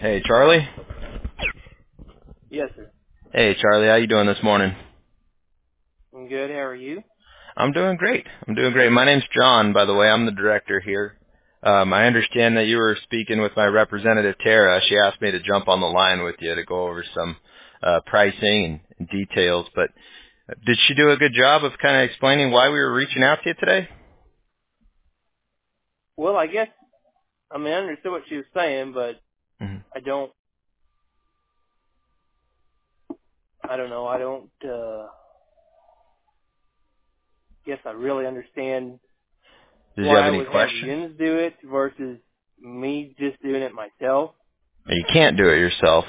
Hey, Charlie. Yes, sir. Hey, Charlie. How you doing this morning? I'm good. How are you? I'm doing great. My name's John, by the way. I'm the director here. I understand that you were speaking with my representative, Tara. She asked me to jump on the line with you to go over some pricing and details. But did she do a good job of kind of explaining why we were reaching out to you today? Well, I guess, I understood what she was saying, but hmm I don't, guess I really understand Did you have why I any would have questions? Yins do it versus me just doing it myself. You can't do it yourself.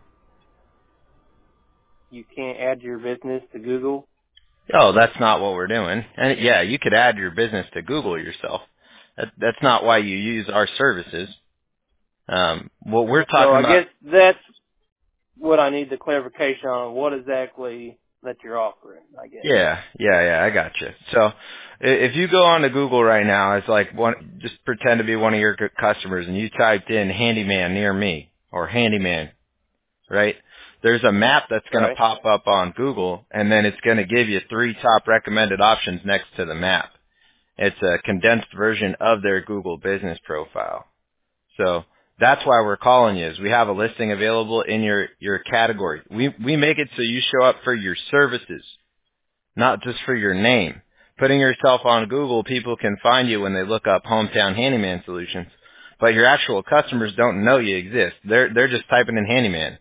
You can't add your business to Google. Oh, that's not what we're doing. And yeah, you could add your business to Google yourself. That's not why you use our services. What we're So talking I about. guess that's what I need the clarification on, what exactly that you're offering, I guess. Yeah, I got you. So if you go on to Google right now, it's like just pretend to be one of your customers and you typed in handyman near me or handyman, right? There's a map that's going to Right? pop up on Google and then it's going to give you 3 top recommended options next to the map. It's a condensed version of their Google business profile. So that's why we're calling you is we have a listing available in your category. We make it so you show up for your services, not just for your name. Putting yourself on Google, people can find you when they look up Hometown Handyman Solutions, but your actual customers don't know you exist. They're just typing in handyman.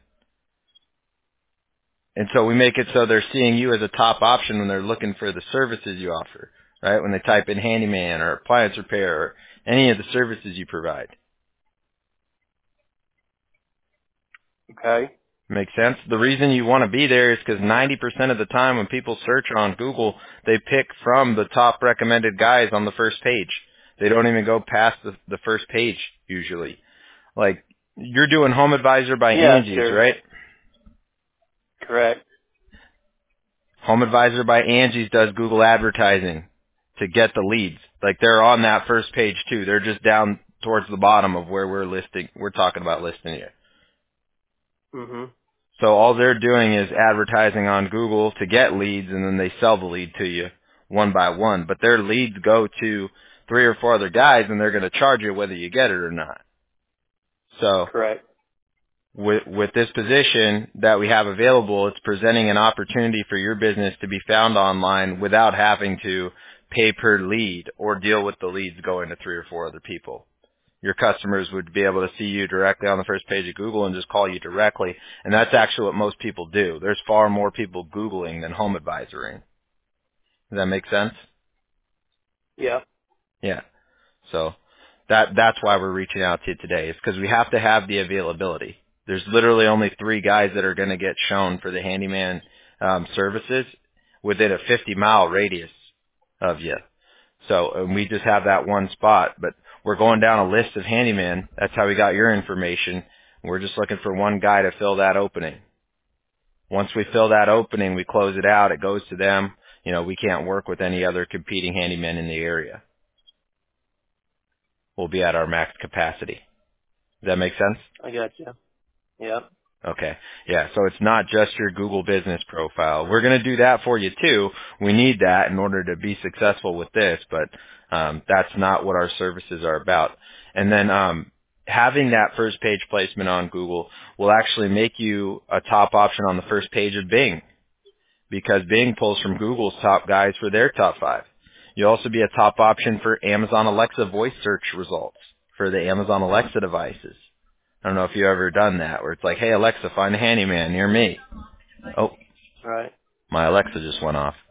And so we make it so they're seeing you as a top option when they're looking for the services you offer, right? When they type in handyman or appliance repair or any of the services you provide. Okay. Make sense? The reason you want to be there is because 90% of the time when people search on Google, they pick from the top recommended guys on the first page. They don't even go past the first page usually. Like, you're doing Home Advisor by Yeah, Angie's, sure. right? Correct. Home Advisor by Angie's does Google advertising to get the leads. Like, they're on that first page too. They're just down towards the bottom of where we're talking about listing you. Mhm. So all they're doing is advertising on Google to get leads, and then they sell the lead to you one by one. But their leads go to 3 or 4 other guys, and they're going to charge you whether you get it or not. So Correct. with this position that we have available, it's presenting an opportunity for your business to be found online without having to pay per lead or deal with the leads going to 3 or 4 other people. Your customers would be able to see you directly on the first page of Google and just call you directly. And that's actually what most people do. There's far more people Googling than home advisoring. Does that make sense? Yeah. Yeah. So that's why we're reaching out to you today. It's because we have to have the availability. There's literally only 3 guys that are going to get shown for the handyman services within a 50-mile radius of you. So and we just have that one spot, but we're going down a list of handyman. That's how we got your information. We're just looking for one guy to fill that opening. Once we fill that opening, we close it out. It goes to them. You know, we can't work with any other competing handymen in the area. We'll be at our max capacity. Does that make sense? I got you. Yeah. Okay. Yeah, so it's not just your Google business profile. We're going to do that for you too. We need that in order to be successful with this, but that's not what our services are about. And then having that first page placement on Google will actually make you a top option on the first page of Bing because Bing pulls from Google's top guys for their top 5. You'll also be a top option for Amazon Alexa voice search results for the Amazon Alexa devices. I don't know if you've ever done that, where it's like, hey, Alexa, find a handyman near me. Oh, Right. my Alexa just went off.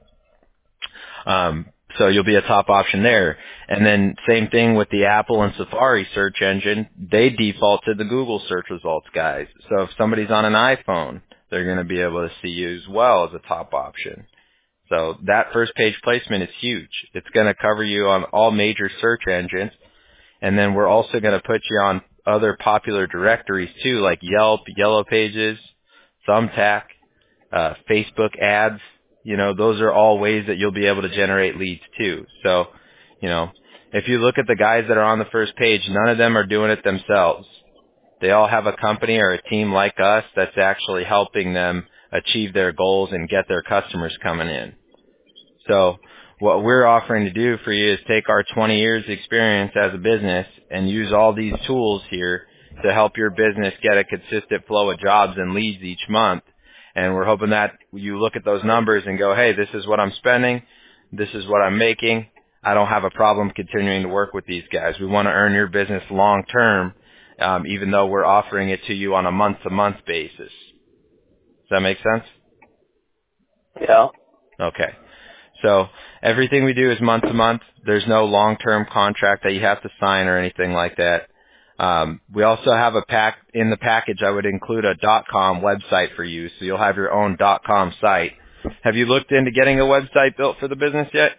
So you'll be a top option there. And then same thing with the Apple and Safari search engine. They default to the Google search results guys. So if somebody's on an iPhone, they're going to be able to see you as well as a top option. So that first page placement is huge. It's going to cover you on all major search engines. And then we're also going to put you on other popular directories too, like Yelp, Yellow Pages, Thumbtack, Facebook ads. You know, those are all ways that you'll be able to generate leads too. So, you know, if you look at the guys that are on the first page, none of them are doing it themselves. they all have a company or a team like us that's actually helping them achieve their goals and get their customers coming in. So what we're offering to do for you is take our 20 years experience as a business and use all these tools here to help your business get a consistent flow of jobs and leads each month. And we're hoping that you look at those numbers and go, hey, this is what I'm spending. This is what I'm making. I don't have a problem continuing to work with these guys. We want to earn your business long term, even though we're offering it to you on a month-to-month basis. Does that make sense? Yeah. Okay. So everything we do is month to month. There's no long-term contract that you have to sign or anything like that. We also have in the package. I would include a .com website for you, so you'll have your own .com site. Have you looked into getting a website built for the business yet?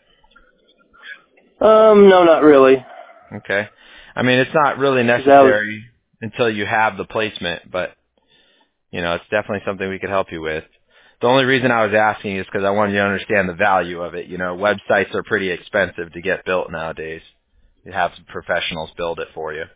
No, not really. Okay. I mean, it's not really necessary until you have the placement, but it's definitely something we could help you with. The only reason I was asking is because I wanted you to understand the value of it. Websites are pretty expensive to get built nowadays. You have some professionals build it for you.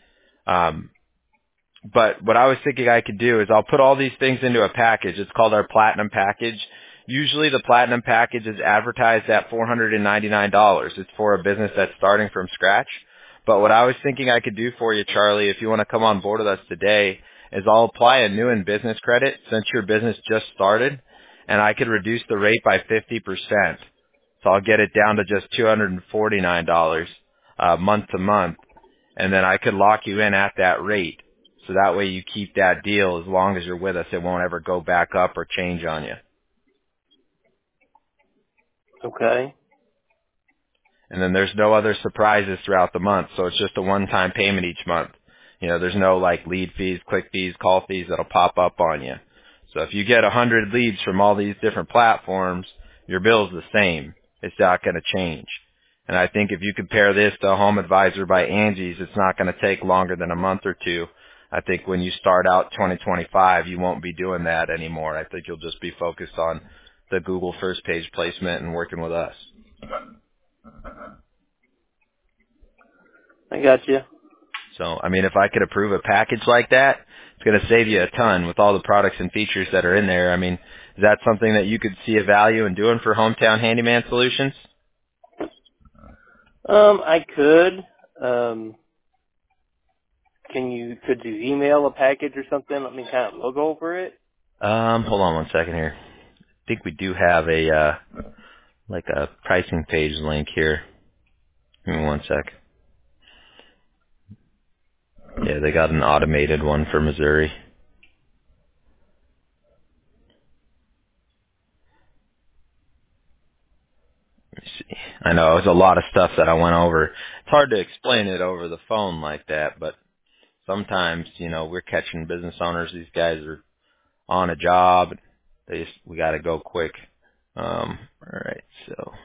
But what I was thinking I could do is I'll put all these things into a package. It's called our Platinum Package. Usually the Platinum Package is advertised at $499. It's for a business that's starting from scratch. But what I was thinking I could do for you, Charlie, if you want to come on board with us today, is I'll apply a new in business credit since your business just started, and I could reduce the rate by 50%. So I'll get it down to just $249 month to month, and then I could lock you in at that rate. So that way you keep that deal as long as you're with us. It won't ever go back up or change on you. Okay. And then there's no other surprises throughout the month, so it's just a one-time payment each month. There's no lead fees, click fees, call fees that'll pop up on you. So if you get 100 leads from all these different platforms, your bill's the same. It's not going to change. And I think if you compare this to Home Advisor by Angie's, it's not going to take longer than a month or two. I think when you start out 2025, you won't be doing that anymore. I think you'll just be focused on the Google first page placement and working with us. I got you. So, if I could approve a package like that, it's going to save you a ton with all the products and features that are in there. Is that something that you could see a value in doing for Hometown Handyman Solutions? I could. Could you email a package or something? Let me kind of look over it. Hold on one second here. I think we do have a pricing page link here. Give me one sec. Yeah, they got an automated one for Missouri. Let me see. I know it was a lot of stuff that I went over. It's hard to explain it over the phone like that, but sometimes, we're catching business owners. These guys are on a job. We got to go quick. All right, so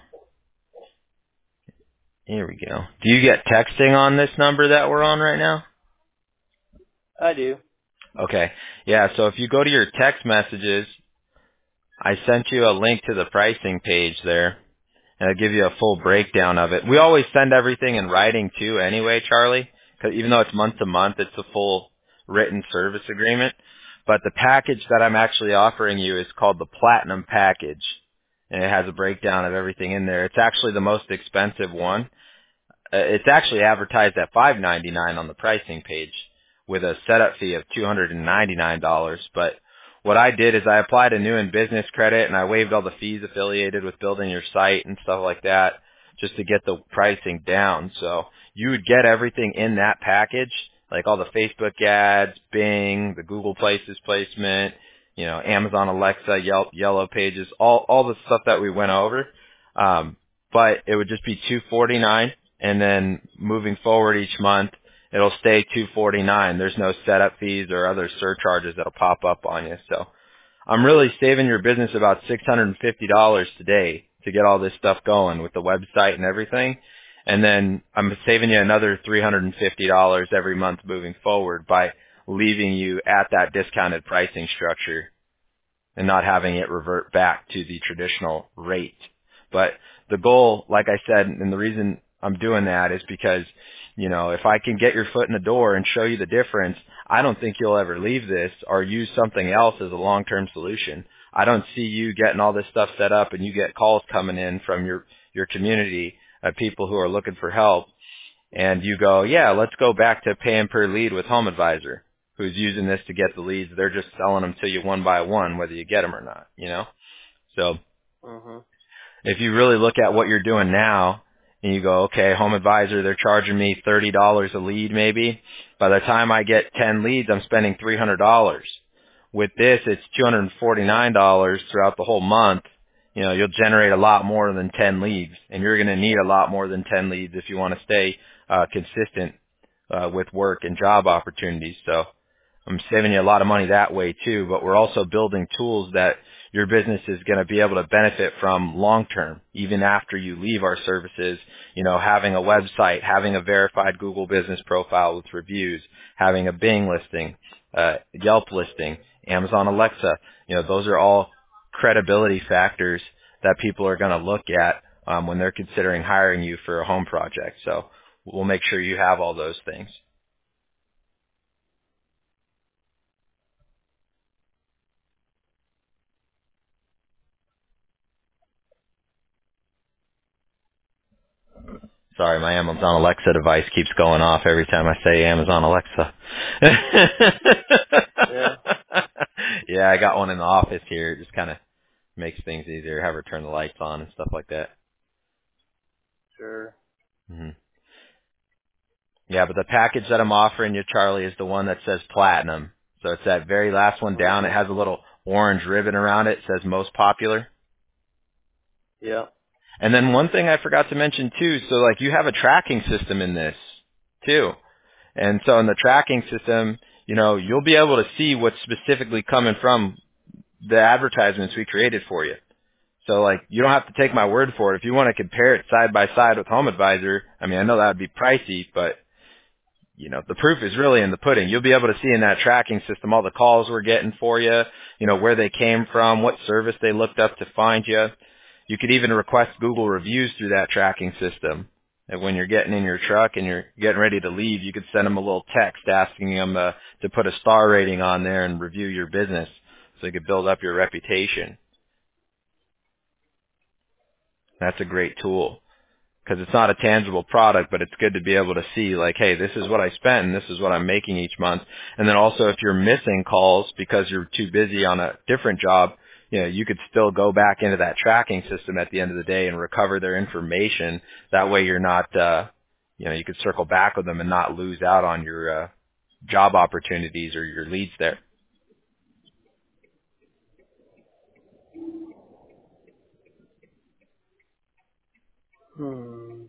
here we go. Do you get texting on this number that we're on right now? I do. Okay. Yeah, so if you go to your text messages, I sent you a link to the pricing page there, and it'll give you a full breakdown of it. We always send everything in writing too anyway, Charlie, because even though it's month to month, it's a full written service agreement. But the package that I'm actually offering you is called the Platinum Package, and it has a breakdown of everything in there. It's actually the most expensive one. It's actually advertised at $599 on the pricing page with a setup fee of $299. But what I did is I applied a new in business credit, and I waived all the fees affiliated with building your site and stuff like that just to get the pricing down. So you would get everything in that package, like all the Facebook ads, Bing, the Google Places placement, Amazon Alexa, Yelp, Yellow Pages, all the stuff that we went over. But it would just be $249, and then moving forward each month, it'll stay $249. There's no setup fees or other surcharges that'll pop up on you. So I'm really saving your business about $650 today to get all this stuff going with the website and everything. And then I'm saving you another $350 every month moving forward by leaving you at that discounted pricing structure and not having it revert back to the traditional rate. But the goal, like I said, and the reason I'm doing that is because, if I can get your foot in the door and show you the difference, I don't think you'll ever leave this or use something else as a long-term solution. I don't see you getting all this stuff set up and you get calls coming in from your community of people who are looking for help, and you go, yeah, let's go back to paying per lead with Home Advisor, who's using this to get the leads. They're just selling them to you one by one, whether you get them or not, you know? So Mhm. if you really look at what you're doing now and you go, okay, Home Advisor, they're charging me $30 a lead maybe. By the time I get 10 leads, I'm spending $300. With this, it's $249 throughout the whole month. You know, you'll generate a lot more than 10 leads, and you're going to need a lot more than 10 leads if you want to stay consistent with work and job opportunities. So I'm saving you a lot of money that way too, but we're also building tools that your business is going to be able to benefit from long term, even after you leave our services. You know, having a website, having a verified Google business profile with reviews, having a Bing listing, Yelp listing, Amazon Alexa. You know, those are all credibility factors that people are going to look at when they're considering hiring you for a home project. So we'll make sure you have all those things. Sorry, my Amazon Alexa device keeps going off every time I say Amazon Alexa. Yeah. Yeah, I got one in the office here. It just kind of makes things easier. Have her turn the lights on and stuff like that. Sure. hmm Yeah, but the package that I'm offering you, Charlie, is the one that says Platinum. So it's that very last one down. It Mhm. has a little orange ribbon around it. It says Most Popular. Yeah. And then one thing I forgot to mention too, so like you have a tracking system in this too. And so in the tracking system, you know, you'll be able to see what's specifically coming from the advertisements we created for you. So like, you don't have to take my word for it. If you want to compare it side by side with Home Advisor, I mean, I know that would be pricey, but you know, the proof is really in the pudding. You'll be able to see in that tracking system all the calls we're getting for you, you know, where they came from, what service they looked up to find you. You could even request Google reviews through that tracking system. And when you're getting in your truck and you're getting ready to leave, you could send them a little text asking them to put a star rating on there and review your business so you could build up your reputation. That's a great tool because it's not a tangible product, but it's good to be able to see like, hey, this is what I spent and this is what I'm making each month. And then also if you're missing calls because you're too busy on a different job, you know, you could still go back into that tracking system at the end of the day and recover their information. That way you're not, you know, you could circle back with them and not lose out on your job opportunities or your leads there. Hmm.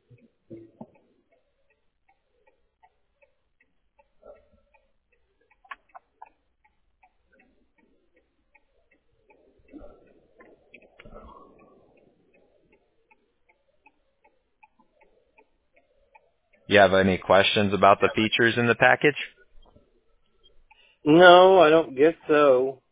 You have any questions about the features in the package? No, I don't guess so.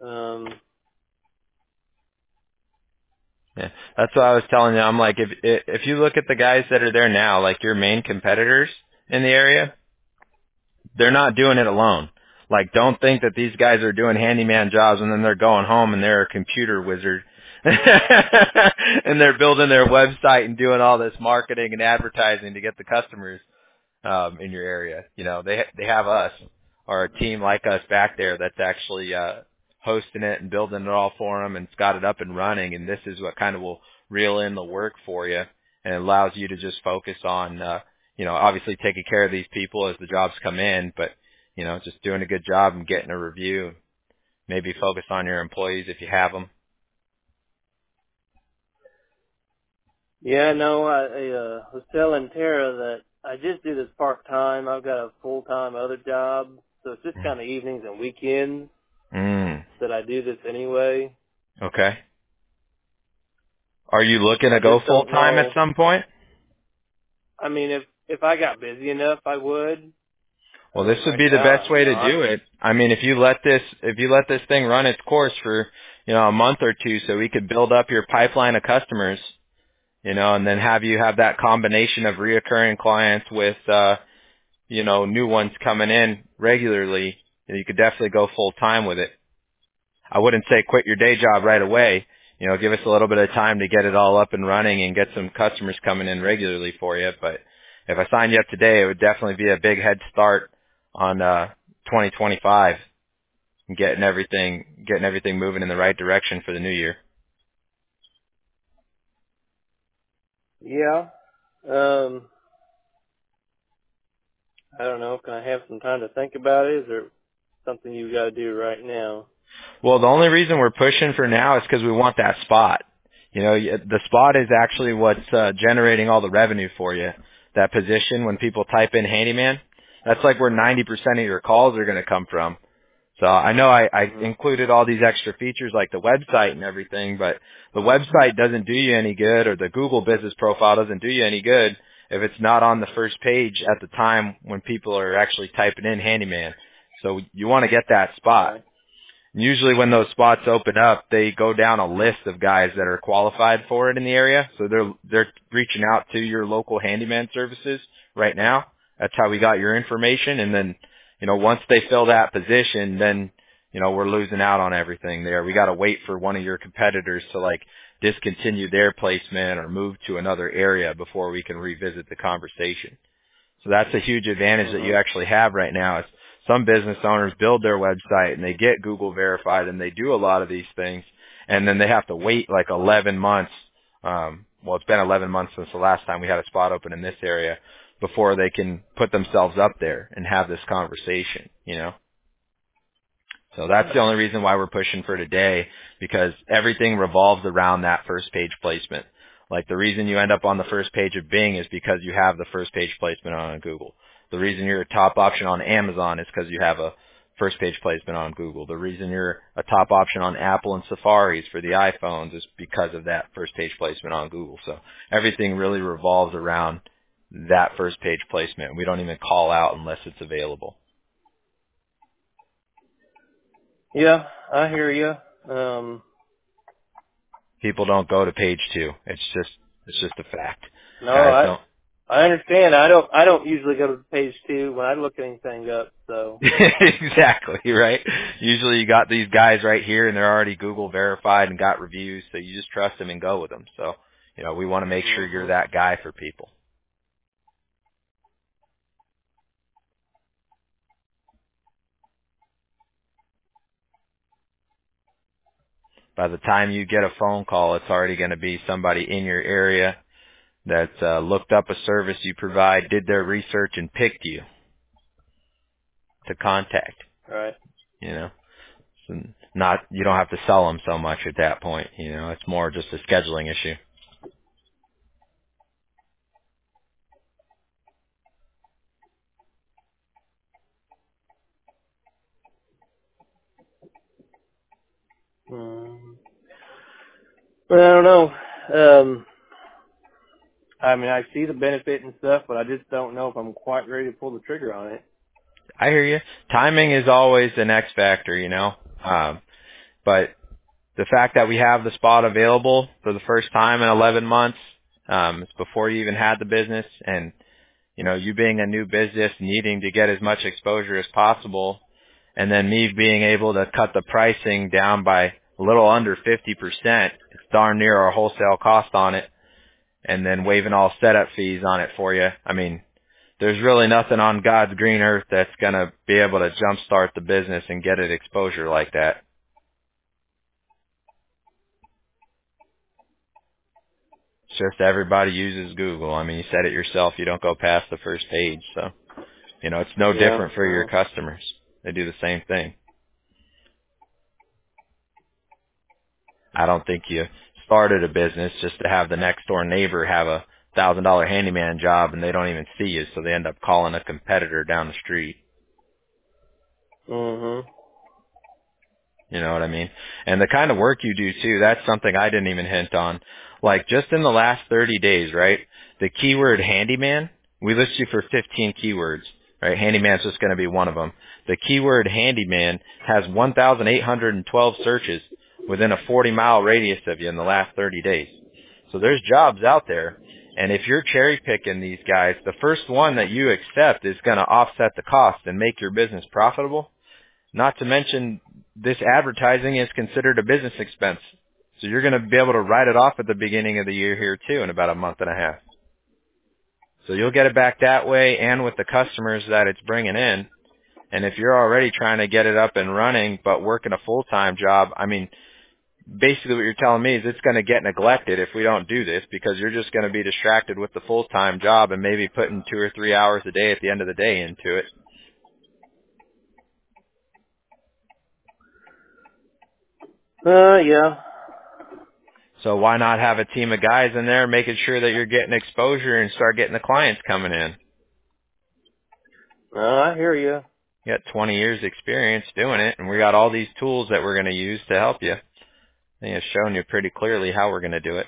Yeah, that's what I was telling you. I'm like, if you look at the guys that are there now, like your main competitors in the area, they're not doing it alone. Like, don't think that these guys are doing handyman jobs and then they're going home and they're a computer wizard and they're building their website and doing all this marketing and advertising to get the customers in your area. You know, they have us or a team like us back there that's actually hosting it and building it all for them and it's got it up and running. And this is what kind of will reel in the work for you and allows you to just focus on, you know, obviously taking care of these people as the jobs come in, but you know, just doing a good job and getting a review. Maybe focus on your employees if you have them. Yeah, no, I was telling Tara that I just do this part time. I've got a full time other job, so it's just kind of evenings and weekends that I do this anyway. Okay. Are you looking I to go just full don't time at know. some point? I mean, if I got busy enough, I would. Well, this would Right be the now, best I'm way to not. do it. I mean, if you let this thing run its course for, you know, a month or two so we could build up your pipeline of customers, you know, and then have you have that combination of reoccurring clients with, you know, new ones coming in regularly, you could definitely go full time with it. I wouldn't say quit your day job right away. Give us a little bit of time to get it all up and running and get some customers coming in regularly for you. But if I signed you up today, it would definitely be a big head start on 2025 and getting everything moving in the right direction for the new year. Yeah. I don't know. Can I have some time to think about it? Is there something you got to do right now? Well, the only reason we're pushing for now is because we want that spot. The spot is actually what's generating all the revenue for you. That position, when people type in handyman, that's like where 90% of your calls are going to come from. So I know I included all these extra features like the website and everything, but the website doesn't do you any good, or the Google business profile doesn't do you any good if it's not on the first page at the time when people are actually typing in handyman. So you want to get that spot. Right. Usually when those spots open up, they go down a list of guys that are qualified for it in the area. So they're reaching out to your local handyman services right now. That's how we got your information. And then, once they fill that position, then, we're losing out on everything there. We got to wait for one of your competitors to discontinue their placement or move to another area before we can revisit the conversation. So that's a huge advantage that you actually have right now. Is some business owners build their website and they get Google verified and they do a lot of these things, and then they have to wait 11 months. Well, it's been 11 months since the last time we had a spot open in this area before they can put themselves up there and have this conversation, So that's the only reason why we're pushing for today, because everything revolves around that first page placement. Like the reason you end up on the first page of Bing is because you have the first page placement on Google. The reason you're a top option on Amazon is because you have a first page placement on Google. The reason you're a top option on Apple and Safaris for the iPhones is because of that first page placement on Google. So everything really revolves around that first page placement. We don't even call out unless it's available. Yeah, I hear you. People don't go to page 2. It's just a fact. No, I understand. I don't usually go to page 2 when I look anything up, so. Exactly, right? Usually you got these guys right here and they're already Google verified and got reviews, so you just trust them and go with them. So, we want to make sure you're that guy for people. By the time you get a phone call, it's already going to be somebody in your area that's looked up a service you provide, did their research, and picked you to contact. Right. So you don't have to sell them so much at that point. It's more just a scheduling issue. But I don't know. I mean, I see the benefit and stuff, but I just don't know if I'm quite ready to pull the trigger on it. I hear you. Timing is always the X factor, but the fact that we have the spot available for the first time in 11 months, it's before you even had the business, and you being a new business needing to get as much exposure as possible, and then me being able to cut the pricing down by a little under 50%, it's darn near our wholesale cost on it, and then waiving all setup fees on it for you. I mean, there's really nothing on God's green earth that's going to be able to jumpstart the business and get it exposure like that. It's just everybody uses Google. I mean, you said it yourself, you don't go past the first page. So, it's no different for your customers. They do the same thing. I don't think you started a business just to have the next door neighbor have a $1,000 handyman job and they don't even see you, so they end up calling a competitor down the street. You know what I mean? And the kind of work you do too, that's something I didn't even hint on. Like just in the last 30 days, right? The keyword handyman, we list you for 15 keywords, right? Handyman's just going to be one of them. The keyword handyman has 1,812 searches within a 40-mile radius of you in the last 30 days. So there's jobs out there. And if you're cherry picking these guys, the first one that you accept is going to offset the cost and make your business profitable. Not to mention, this advertising is considered a business expense. So you're going to be able to write it off at the beginning of the year here too in about a month and a half. So you'll get it back that way and with the customers that it's bringing in. And if you're already trying to get it up and running but working a full-time job, I mean, basically what you're telling me is it's going to get neglected if we don't do this because you're just going to be distracted with the full-time job and maybe putting 2 or 3 hours a day at the end of the day into it. Yeah. So why not have a team of guys in there making sure that you're getting exposure and start getting the clients coming in? I hear you. You got 20 years experience doing it, and we got all these tools that we're going to use to help you. I think it's shown you pretty clearly how we're going to do it.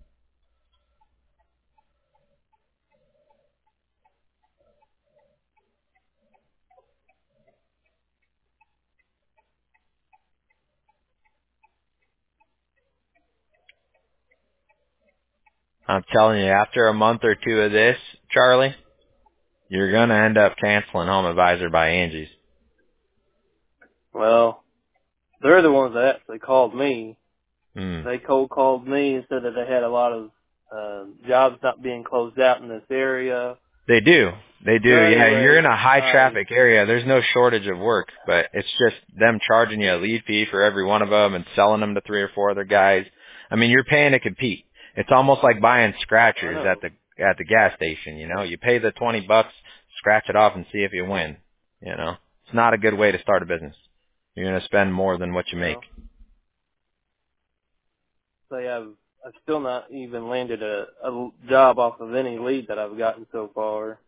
I'm telling you, after a month or two of this, Charlie, you're going to end up canceling Home Advisor by Angie's. Well, they're the ones that actually called me. Mm. They cold called me and said that they had a lot of jobs not being closed out in this area. They do. They do. So Yeah, anyway, you're in a high traffic area. There's no shortage of work, but it's just them charging you a lead fee for every one of them and selling them to 3 or 4 other guys. I mean, you're paying to compete. It's almost like buying scratchers at the gas station, you know. You pay the $20, scratch it off and see if you win, you know. It's not a good way to start a business. You're going to spend more than what you make. Say I've still not even landed a job off of any lead that I've gotten so far.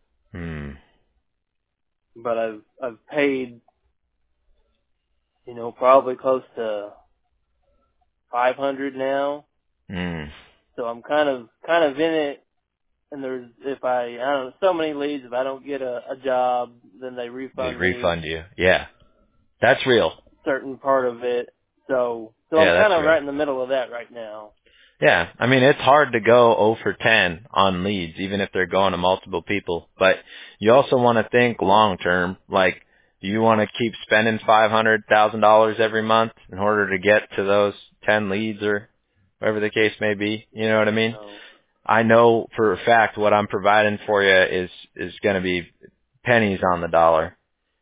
But I've paid, you know, probably close to $500 now. So I'm kind of in it. And there's, if I don't know, so many leads, if I don't get a job, then they refund me. They refund you. Yeah. That's real. Certain part of it. So yeah, I'm kind of right in the middle of that right now. Yeah, I mean, it's hard to go 0 for 10 on leads, even if they're going to multiple people. But you also want to think long term. Like, do you want to keep spending $500,000 every month in order to get to those 10 leads or whatever the case may be? You know what I mean? No. I know for a fact what I'm providing for you is going to be pennies on the dollar.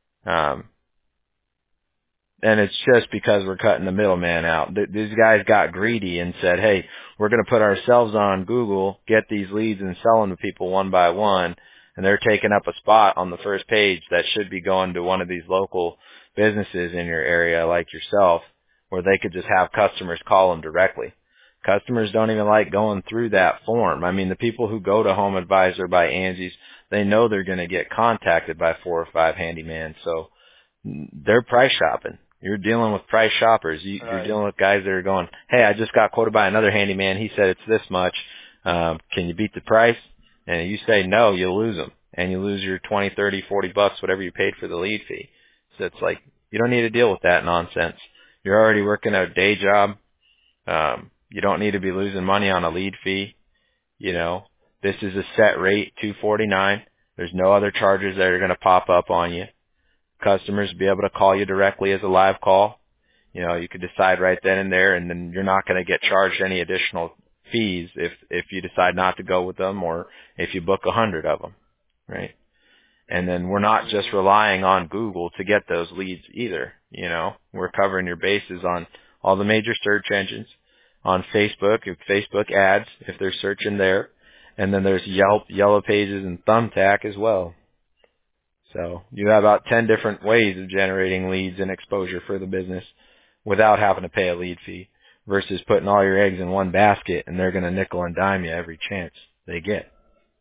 And it's just because we're cutting the middleman out. These guys got greedy and said, hey, we're going to put ourselves on Google, get these leads and sell them to people one by one. And they're taking up a spot on the first page that should be going to one of these local businesses in your area like yourself, where they could just have customers call them directly. Customers don't even like going through that form. I mean, the people who go to Home Advisor by Angie's, they know they're going to get contacted by 4 or 5 handyman. So they're price shopping. You're dealing with price shoppers. You're dealing with guys that are going, hey, I just got quoted by another handyman. He said it's this much. Can you beat the price? And you say no, you lose them. And you lose your 20, 30, 40 bucks, whatever you paid for the lead fee. So it's like, you don't need to deal with that nonsense. You're already working a day job. You don't need to be losing money on a lead fee. You know, this is a set rate, $249. There's no other charges that are going to pop up on you. Customers be able to call you directly as a live call. You know, you could decide right then and there, and then you're not going to get charged any additional fees if you decide not to go with them or if you book 100 of them, right? And then we're not just relying on Google to get those leads either. You know, we're covering your bases on all the major search engines, on Facebook, Facebook ads, if they're searching there. And then there's Yelp, Yellow Pages, and Thumbtack as well. So you have about 10 different ways of generating leads and exposure for the business without having to pay a lead fee versus putting all your eggs in one basket and they're going to nickel and dime you every chance they get.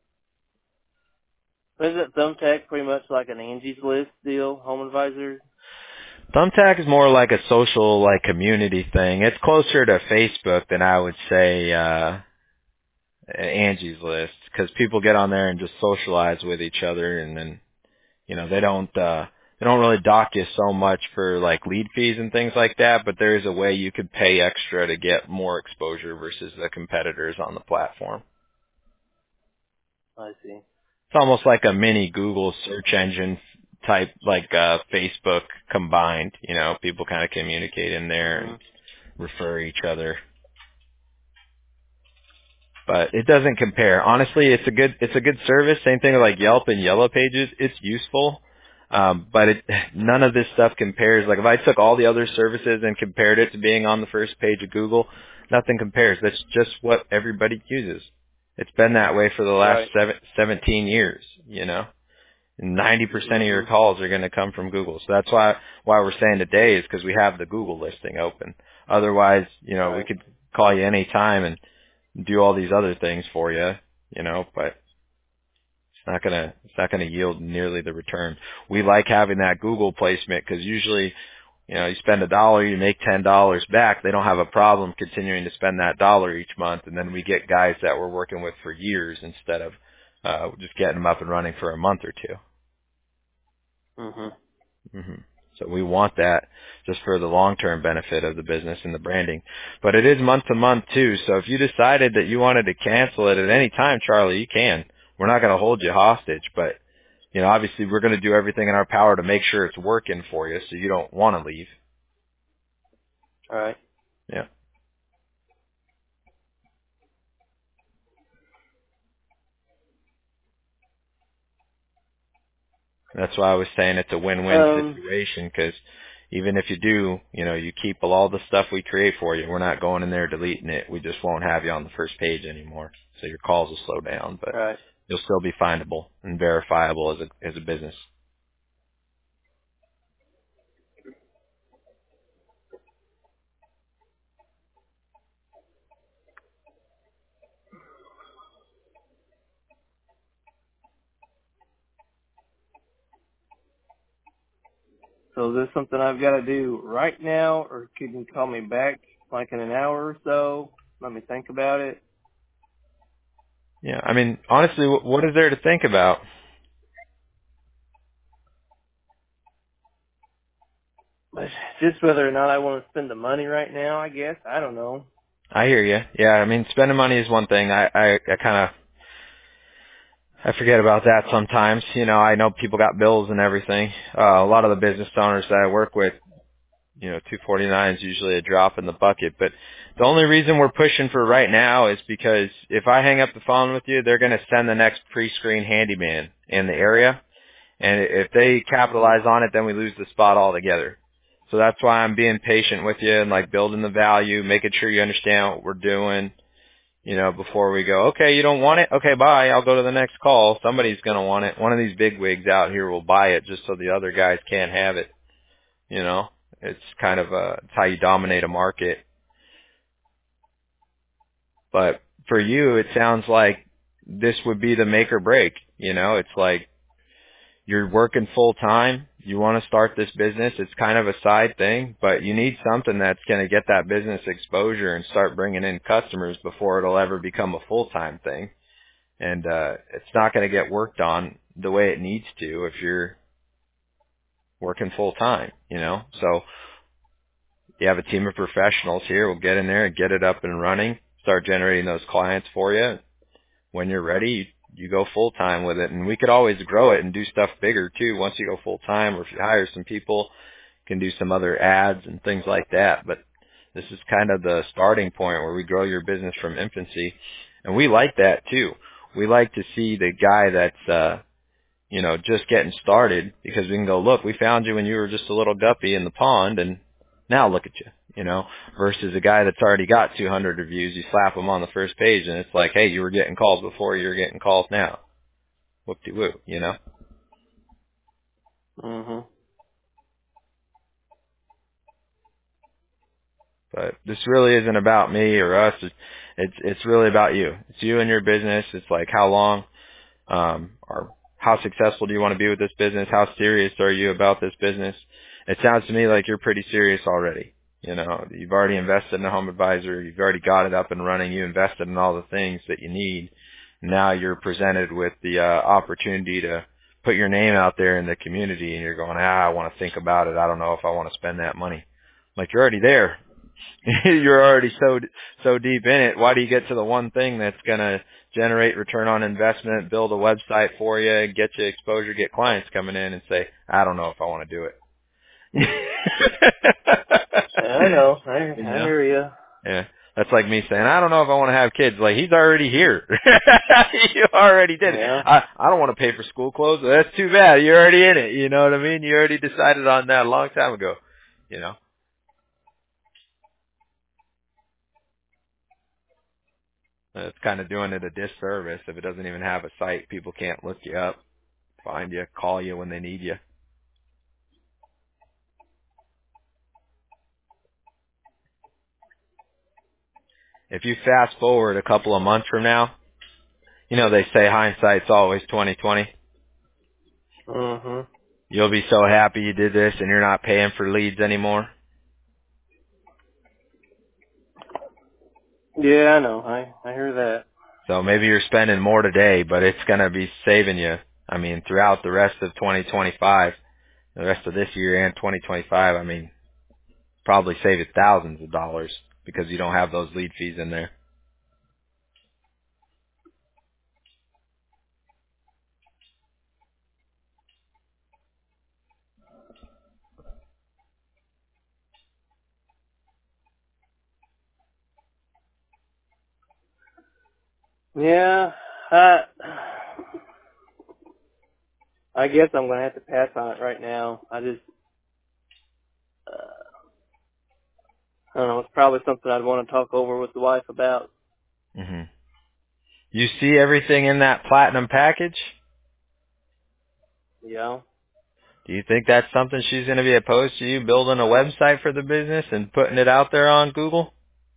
Isn't Thumbtack pretty much like an Angie's List deal, Home Advisor? Thumbtack is more like a social, like, community thing. It's closer to Facebook than I would say Angie's List, because people get on there and just socialize with each other, and then, you know, they don't really dock you so much for like lead fees and things like that, but there is a way you could pay extra to get more exposure versus the competitors on the platform. I see. It's almost like a mini Google search engine type, like Facebook combined. You know, people kind of communicate in there and refer each other. But it doesn't compare. Honestly, it's a good service. Same thing with like Yelp and Yellow Pages. It's useful. But none of this stuff compares. Like if I took all the other services and compared it to being on the first page of Google, nothing compares. That's just what everybody uses. It's been that way for the last 17 years, you know. And 90% of your calls are going to come from Google. So that's why we're saying today is because we have the Google listing open. Otherwise, you know, we could call you any time and do all these other things for you, you know, but it's not gonna yield nearly the return. We like having that Google placement because usually, you know, you spend $1, you make $10 back. They don't have a problem continuing to spend that dollar each month, and then we get guys that we're working with for years instead of just getting them up and running for a month or two. So we want that just for the long-term benefit of the business and the branding. But it is month to month too. So if you decided that you wanted to cancel it at any time, Charlie, you can. We're not going to hold you hostage, but you know, obviously we're going to do everything in our power to make sure it's working for you so you don't want to leave. All right. Yeah. That's why I was saying it's a win-win situation because even if you do, you know, you keep all the stuff we create for you. We're not going in there deleting it. We just won't have you on the first page anymore. So your calls will slow down, but you'll still be findable and verifiable as a business. So is this something I've got to do right now, or can you call me back like in an hour or so? Let me think about it. Yeah, I mean, honestly, what is there to think about? Just whether or not I want to spend the money right now, I guess. I don't know. I hear you. Yeah, I mean, spending money is one thing. I kind of I forget about that sometimes. You know, I know people got bills and everything. A lot of the business owners that I work with, you know, 249 is usually a drop in the bucket. But the only reason we're pushing for right now is because if I hang up the phone with you, they're going to send the next pre-screen handyman in the area. And if they capitalize on it, then we lose the spot altogether. So that's why I'm being patient with you and like building the value, making sure you understand what we're doing, you know, before we go, okay, you don't want it? Okay, bye. I'll go to the next call. Somebody's going to want it. One of these big wigs out here will buy it just so the other guys can't have it. You know, it's kind of it's how you dominate a market. But for you, it sounds like this would be the make or break. You know, it's like you're working full time. You want to start this business. It's kind of a side thing, but you need something that's going to get that business exposure and start bringing in customers before it'll ever become a full-time thing. And it's not going to get worked on the way it needs to if you're working full time, you know. So you have a team of professionals here. We'll get in there and get it up and running, start generating those clients for you. When you're ready, you go full time with it. And we could always grow it and do stuff bigger too once you go full time, or if you hire some people, you can do some other ads and things like that. But this is kind of the starting point where we grow your business from infancy. And we like that too. We like to see the guy that's you know, just getting started, because we can go, look, we found you when you were just a little guppy in the pond, and now look at you, you know, versus a guy that's already got 200 reviews. You slap him on the first page, and it's like, hey, you were getting calls before, you're getting calls now. Whoop-de-woo, you know? But this really isn't about me or us. It's really about you. It's you and your business. It's like how long, or how successful do you want to be with this business? How serious are you about this business? It sounds to me like you're pretty serious already. You know, you've already invested in a home advisor. You've already got it up and running. You invested in all the things that you need. Now you're presented with the opportunity to put your name out there in the community, and you're going, I want to think about it. I don't know if I want to spend that money. Like, you're already there. You're already so deep in it. Why do you get to the one thing that's going to generate return on investment, build a website for you, get you exposure, get clients coming in and say, I don't know if I want to do it. I know. I You know? hear you. Yeah. That's like me saying, I don't know if I want to have kids. Like, he's already here. You already did it. Yeah. I don't want to pay for school clothes. That's too bad. You're already in it. You know what I mean? You already decided on that a long time ago. You know? It's kind of doing it a disservice if it doesn't even have a site. People can't look you up, find you, call you when they need you. If you fast forward a couple of months from now, you know they say hindsight's always 20/20. Mhm. You'll be so happy you did this and you're not paying for leads anymore. Yeah, I know. I hear that. So maybe you're spending more today, but it's going to be saving you. I mean, throughout the rest of 2025, the rest of this year and 2025, I mean, probably save you thousands of dollars because you don't have those lead fees in there. Yeah. I guess I'm gonna have to pass on it right now. I just, I don't know. It's probably something I'd want to talk over with the wife about. hmm You see everything in that platinum package? You know. Do you think that's something she's going to be opposed to you building a website for the business and putting it out there on Google?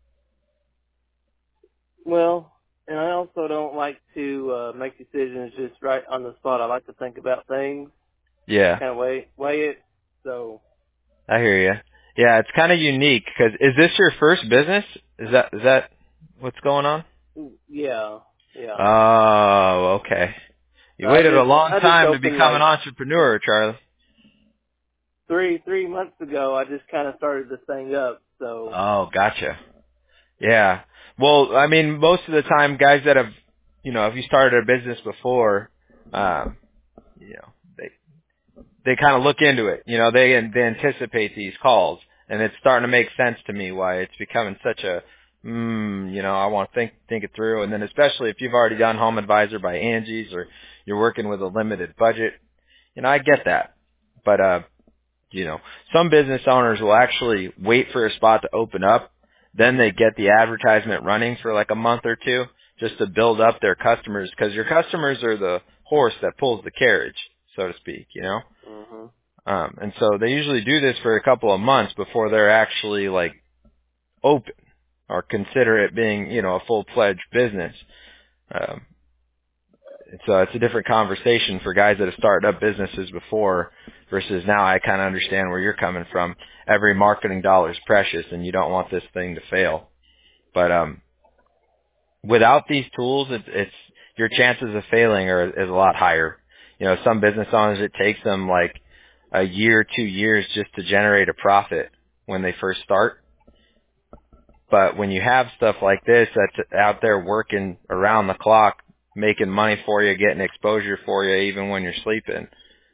Well, and I also don't like to make decisions just right on the spot. I like to think about things, Yeah, kind of weigh it. So. I hear you. Yeah, it's kind of unique because is this your first business? Is that what's going on? Yeah. Yeah. Oh, okay. You waited a long I just time to opened become an like entrepreneur, Charlie. three months ago. I just kind of started this thing up. So. Oh, gotcha. Yeah. Well, I mean, most of the time, guys that have, if you started a business before, um, you know, they kind of look into it. They anticipate these calls, and it's starting to make sense to me why it's becoming such a, I want to think it through. And then especially if you've already done Home Advisor by Angie's or you're working with a limited budget, I get that. But some business owners will actually wait for a spot to open up. Then they get the advertisement running for like a month or two just to build up their customers because your customers are the horse that pulls the carriage, so to speak. Mhm. And so they usually do this for a couple of months before they're actually like open or consider it being, a full-fledged business. Um, so it's a different conversation for guys that have started up businesses before versus now. I kind of understand where you're coming from. Every marketing dollar is precious and you don't want this thing to fail. But, without these tools, it's your chances of failing is a lot higher. Some business owners, it takes them like a year, 2 years just to generate a profit when they first start. But when you have stuff like this that's out there working around the clock, making money for you, getting exposure for you, even when you're sleeping,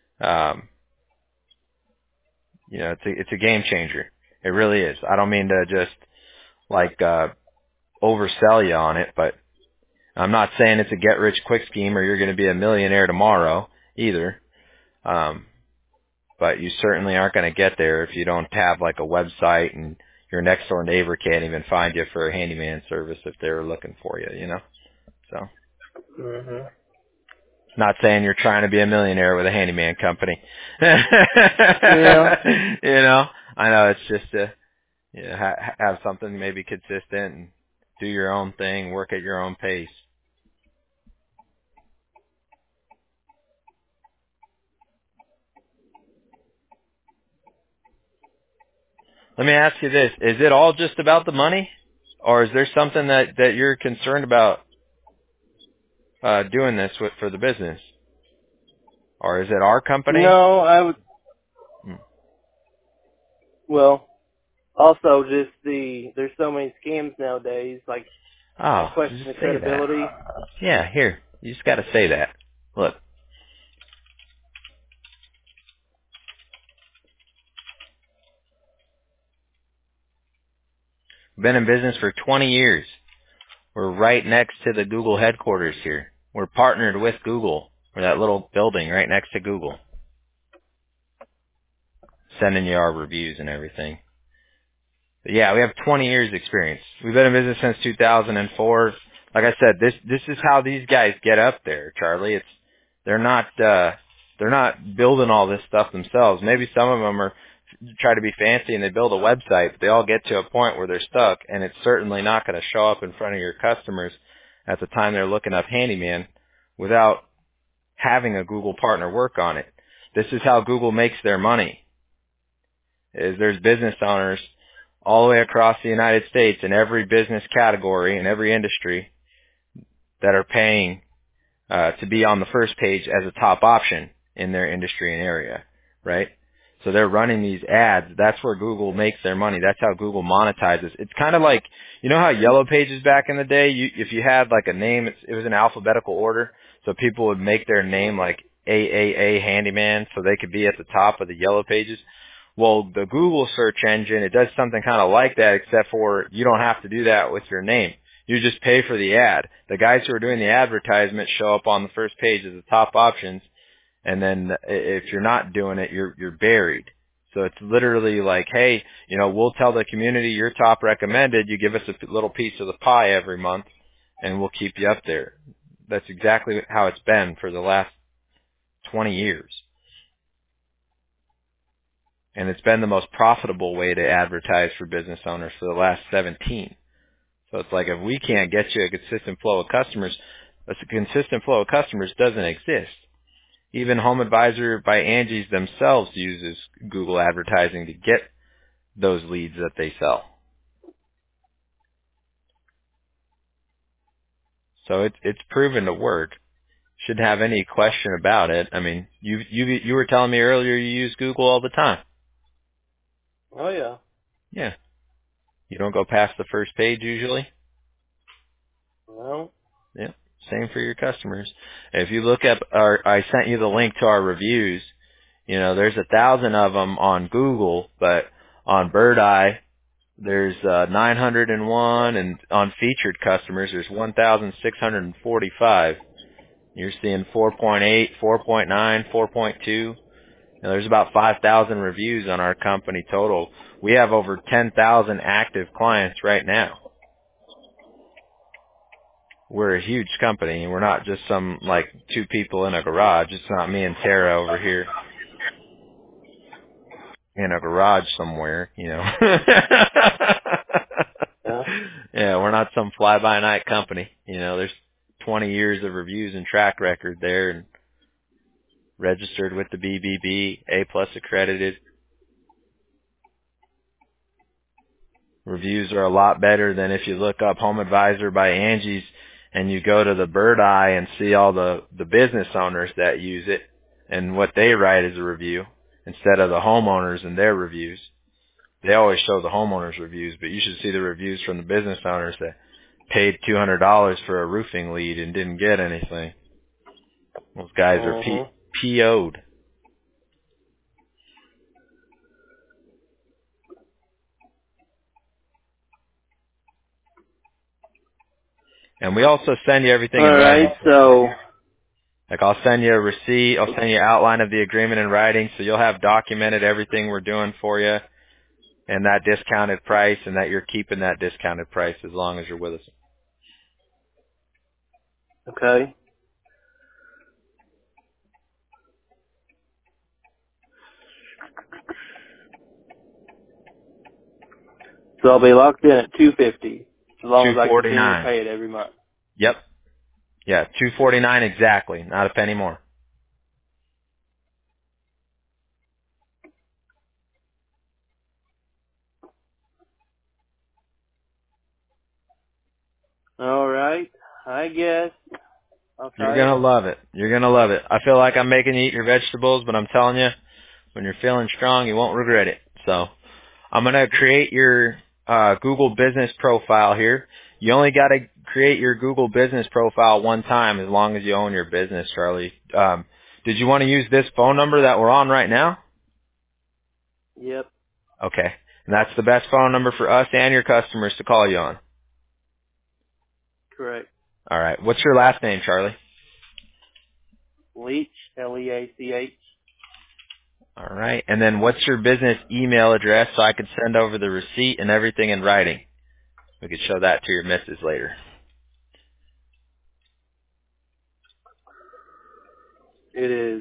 it's a game changer. It really is. I don't mean to just like oversell you on it, but I'm not saying it's a get rich quick scheme or you're going to be a millionaire tomorrow either. But you certainly aren't going to get there if you don't have like a website and your next door neighbor can't even find you for a handyman service if they were looking for you. So Mhm. not saying you're trying to be a millionaire with a handyman company. Yeah. I know it's just to have something maybe consistent and do your own thing, work at your own pace. Let me ask you this. Is it all just about the money? Or is there something that you're concerned about doing this for the business? Or is it our company? No, I would. Hmm. Well, Also, just there's so many scams nowadays, like question just the say credibility. that. Yeah, here. You just got to say that. Look. Been in business for 20 years. We're right next to the Google headquarters here. We're partnered with Google. We're that little building right next to Google. Sending you our reviews and everything. But yeah, we have 20 years experience. We've been in business since 2004. Like I said, this is how these guys get up there, Charlie. They're not building all this stuff themselves. Maybe some of them are try to be fancy and they build a website, but they all get to a point where they're stuck, and it's certainly not going to show up in front of your customers at the time they're looking up Handyman without having a Google partner work on it. This is how Google makes their money. There's business owners all the way across the United States in every business category in every industry that are paying to be on the first page as a top option in their industry and area, right? So they're running these ads. That's where Google makes their money. That's how Google monetizes. It's kind of like, you know how Yellow Pages back in the day, if you had like a name, it was in alphabetical order, so people would make their name like AAA Handyman so they could be at the top of the Yellow Pages. Well, the Google search engine, it does something kind of like that, except for you don't have to do that with your name. You just pay for the ad. The guys who are doing the advertisement show up on the first page as the top options, and then if you're not doing it, you're buried. So it's literally like, hey, we'll tell the community you're top recommended. You give us a little piece of the pie every month, and we'll keep you up there. That's exactly how it's been for the last 20 years. And it's been the most profitable way to advertise for business owners for the last 17. So it's like if we can't get you a consistent flow of customers, a consistent flow of customers doesn't exist. Even Home Advisor by Angie's themselves uses Google advertising to get those leads that they sell. So it's proven to work. Shouldn't have any question about it. I mean, you were telling me earlier you use Google all the time. Oh yeah. Yeah. You don't go past the first page usually? No. Yeah. Same for your customers. If you look up I sent you the link to our reviews. There's 1,000 of them on Google, but on BirdEye, there's 901, and on featured customers, there's 1,645. You're seeing 4.8, 4.9, 4.2. There's about 5,000 reviews on our company total. We have over 10,000 active clients right now. We're a huge company. We're not just some, like, two people in a garage. It's not me and Tara over here in a garage somewhere, Yeah. Yeah, we're not some fly-by-night company. There's 20 years of reviews and track record there, and registered with the BBB, A+ accredited. Reviews are a lot better than if you look up Home Advisor by Angie's and you go to the BirdEye and see all the business owners that use it and what they write as a review instead of the homeowners and their reviews. They always show the homeowners' reviews, but you should see the reviews from the business owners that paid $200 for a roofing lead and didn't get anything. Those guys are PO'd. And we also send you everything in writing. All right, so like I'll send you a receipt, I'll send you an outline of the agreement in writing, so you'll have documented everything we're doing for you and that discounted price, and that you're keeping that discounted price as long as you're with us. Okay. So I'll be locked in at $250 as long as I continue to pay it every month. Yep. Yeah, $249 exactly, not a penny more. All right. I guess I'll try. You're going to love it. You're going to love it. I feel like I'm making you eat your vegetables, but I'm telling you, when you're feeling strong, you won't regret it. So I'm going to create your Google business profile here. You only got to create your Google business profile one time as long as you own your business, Charlie. Did you want to use this phone number that we're on right now? Yep. Okay. And that's the best phone number for us and your customers to call you on. Correct. All right. What's your last name, Charlie? Leach, Leach. All right. And then what's your business email address so I could send over the receipt and everything in writing? We could show that to your missus later. It is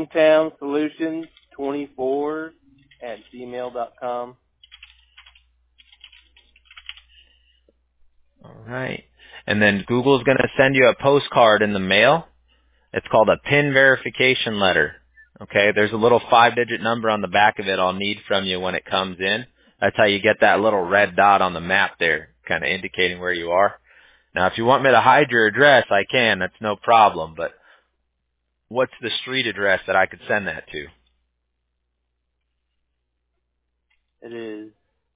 hometownsolutions24@gmail.com. All right. And then Google's going to send you a postcard in the mail. It's called a PIN verification letter. Okay, there's a little 5-digit number on the back of it I'll need from you when it comes in. That's how you get that little red dot on the map there, kind of indicating where you are. Now, if you want me to hide your address, I can. That's no problem. But what's the street address that I could send that to? It is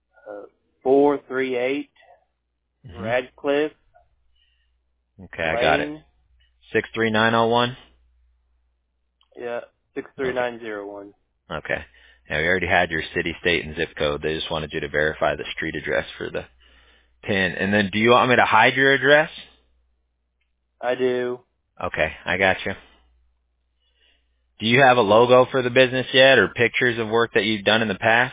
438 Radcliffe Okay, Lane. I got it. 63901? Yeah, 63901. Okay. Yeah, we already had your city, state, and zip code. They just wanted you to verify the street address for the PIN. And then do you want me to hide your address? I do. Okay, I got you. Do you have a logo for the business yet or pictures of work that you've done in the past?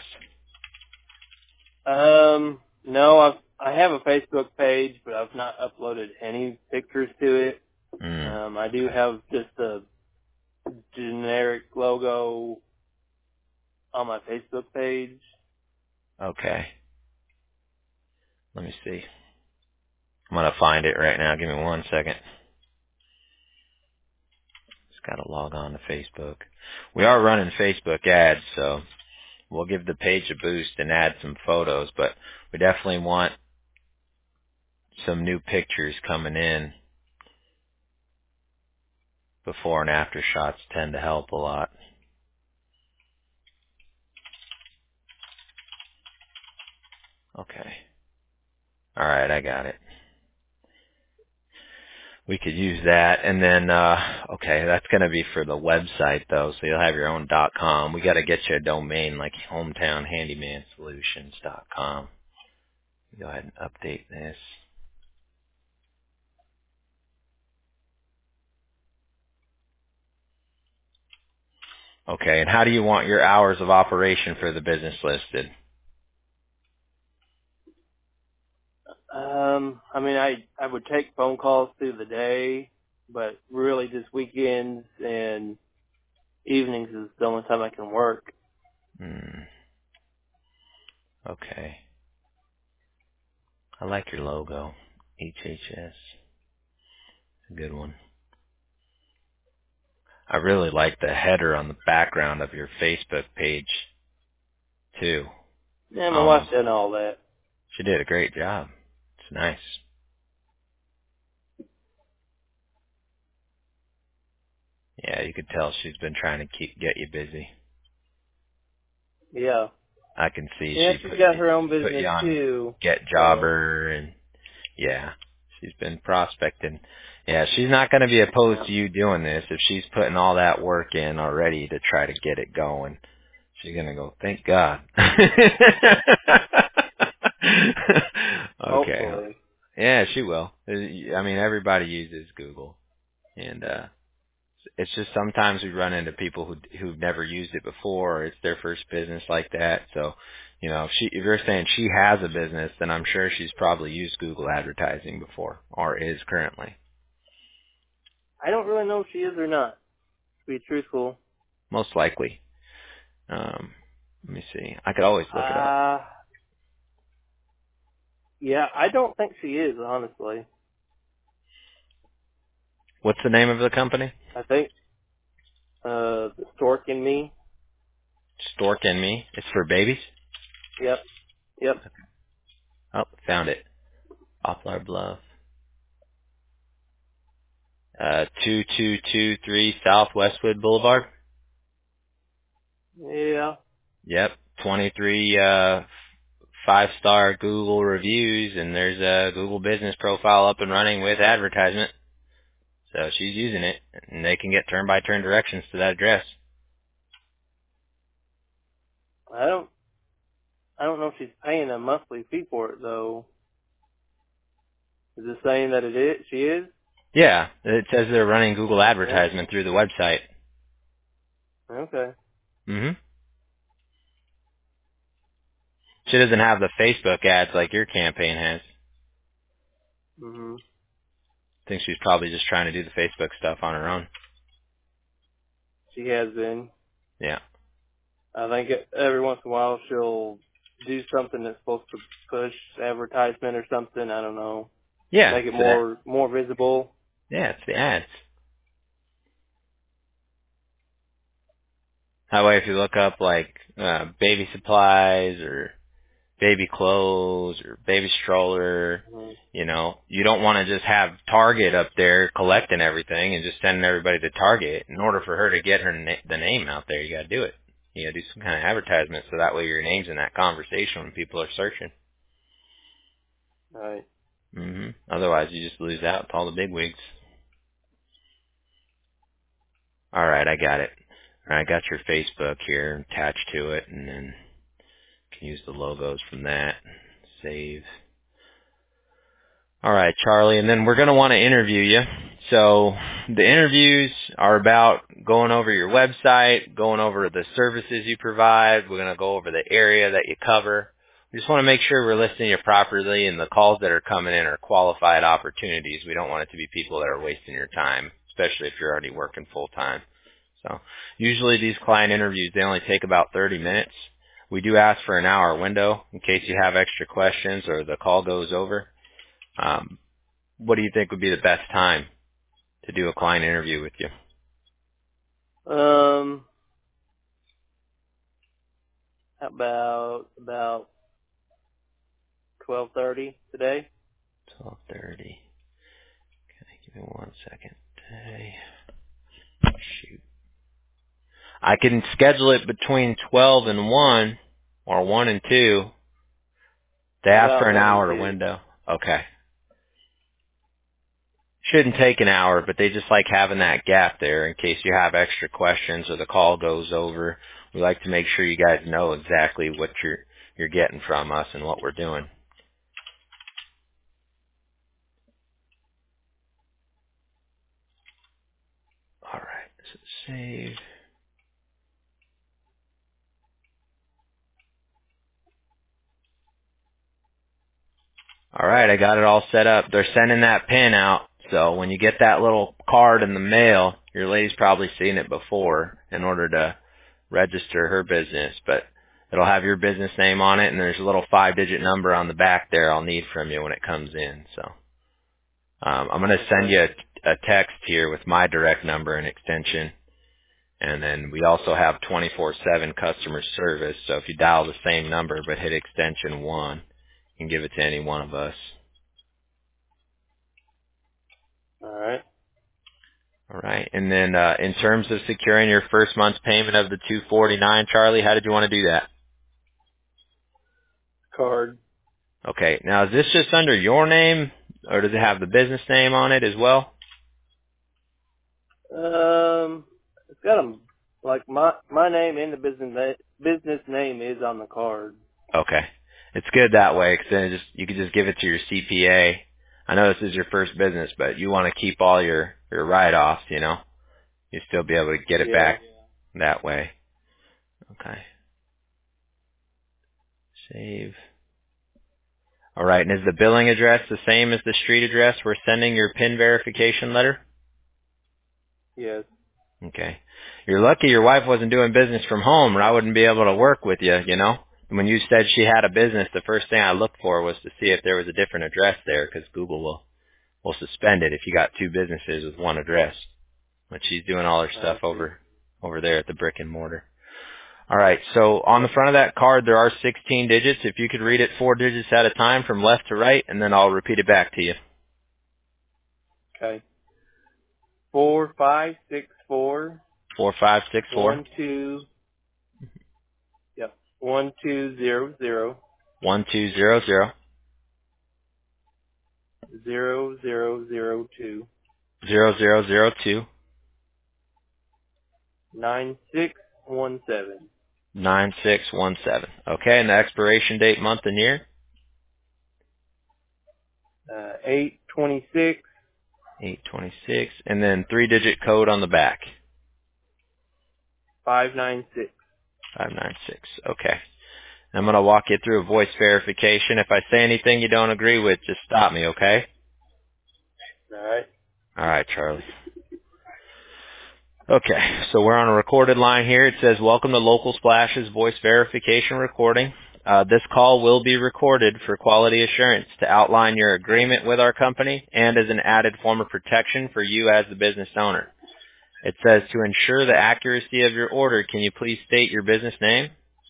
No, I have a Facebook page, but I've not uploaded any pictures to it. I do have just a generic logo on my Facebook page. Okay. Let me see. I'm going to find it right now. Give me 1 second. Just got to log on to Facebook. We are running Facebook ads, so we'll give the page a boost and add some photos, but we definitely want some new pictures coming in. Before and after shots tend to help a lot. Okay. All right, I got it. We could use that, and then okay, that's going to be for the website though, so you'll have your own .com. We got to get you a domain like hometownhandymansolutions.com. Go ahead and update this. Okay, and how do you want your hours of operation for the business listed? I mean, I would take phone calls through the day, but really just weekends and evenings is the only time I can work. Okay. I like your logo. HHS. A good one. I really like the header on the background of your Facebook page, too. Yeah, my wife's done all that. She did a great job. It's nice. Yeah, you could tell she's been trying to get you busy. Yeah. I can see. Yeah, she's got her own business too. Get Jobber, and yeah, she's been prospecting. Yeah, she's not going to be opposed to you doing this if she's putting all that work in already to try to get it going. She's going to go, thank God. Okay. Hopefully. Yeah, she will. I mean, everybody uses Google, and it's just sometimes we run into people who've never used it before, or it's their first business like that. So, you know, if you're saying she has a business, then I'm sure she's probably used Google advertising before, or is currently. I don't really know if she is or not, to be truthful. Most likely. Let me see. I could always look it up. Yeah, I don't think she is, honestly. What's the name of the company? I think the Stork and Me. Stork and Me. It's for babies? Yep. Oh, found it. Poplar Bluff. 2223 South Westwood Boulevard. Yeah. Yep. 23 5-star Google reviews, and there's a Google business profile up and running with advertisement. So she's using it, and they can get turn-by-turn directions to that address. I don't know if she's paying a monthly fee for it though. Is it saying that it is? She is? Yeah, it says they're running Google advertisement through the website. Okay. Mhm. She doesn't have the Facebook ads like your campaign has. Mhm. I think she's probably just trying to do the Facebook stuff on her own. She has been. Yeah. I think every once in a while she'll do something that's supposed to push advertisement or something. I don't know. Yeah. Make it more visible. Yeah, it's the ads. That way if you look up like baby supplies or baby clothes or baby stroller, you know, you don't want to just have Target up there collecting everything and just sending everybody to Target. In order for her to get the name out there, you got to do it. You got to do some kind of advertisement so that way your name's in that conversation when people are searching. Right. Otherwise, you just lose out to all the big wigs. All right, I got it. All right, I got your Facebook here attached to it, and then can use the logos from that. Save. All right, Charlie, and then we're going to want to interview you. So the interviews are about going over your website, going over the services you provide. We're going to go over the area that you cover. We just want to make sure we're listening to you properly, and the calls that are coming in are qualified opportunities. We don't want it to be people that are wasting your time, especially if you're already working full time. So usually these client interviews, they only take about 30 minutes. We do ask for an hour window in case you have extra questions or the call goes over. What do you think would be the best time to do a client interview with you? How about 12:30 today? 12:30. Okay, give me 1 second. Today. Shoot. I can schedule it between 12 and 1 or 1 and 2. They ask for About an 1 and hour 2. window. Okay. Shouldn't take an hour, but they just like having that gap there in case you have extra questions or the call goes over. We like to make sure you guys know exactly what you're getting from us and what we're doing. All right. So save. All right, I got it all set up. They're sending that pin out, so when you get that little card in the mail, your lady's probably seen it before in order to register her business, but it'll have your business name on it, and there's a little 5-digit number on the back there I'll need from you when it comes in. So I'm going to send you a text here with my direct number and extension, and then we also have 24/7 customer service, so if you dial the same number but hit extension 1, you can give it to any one of us. All right. All right. And then in terms of securing your first month's payment of the $249, Charlie, how did you want to do that? Card. Okay. Now, is this just under your name, or does it have the business name on it as well? It's got like my name and the business name is on the card. Okay. It's good that way because then you can just give it to your CPA. I know this is your first business, but you want to keep all your write-offs, you know? You still be able to get it back that way. Okay. Save. All right. And is the billing address the same as the street address we're sending your PIN verification letter? Yes. Okay. You're lucky your wife wasn't doing business from home or I wouldn't be able to work with you, you know? When you said she had a business, the first thing I looked for was to see if there was a different address there because Google will suspend it if you got two businesses with one address. But she's doing all her stuff over there at the brick and mortar. All right. So on the front of that card, there are 16 digits. If you could read it 4 digits at a time from left to right, and then I'll repeat it back to you. Okay. 4564. 4564. 12. Yep. 1200. 1200 0002 0002 9617. 9617. Okay, and the expiration date, month and year? 826. 826. And then 3-digit code on the back. 596. 596. Okay. I'm going to walk you through a voice verification. If I say anything you don't agree with, just stop me, okay? All right. All right, Charlie. Okay, so we're on a recorded line here. It says, welcome to Local Splash's voice verification recording. This call will be recorded for quality assurance to outline your agreement with our company and as an added form of protection for you as the business owner. It says, to ensure the accuracy of your order, can you please state your business name?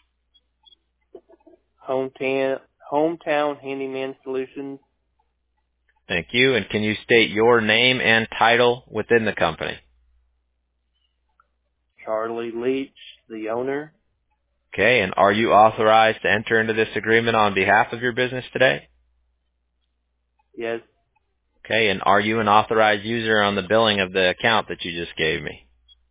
Hometown Handyman Solutions. Thank you. And can you state your name and title within the company? Charlie Leach, the owner. Okay, and are you authorized to enter into this agreement on behalf of your business today? Yes. Okay, and are you an authorized user on the billing of the account that you just gave me?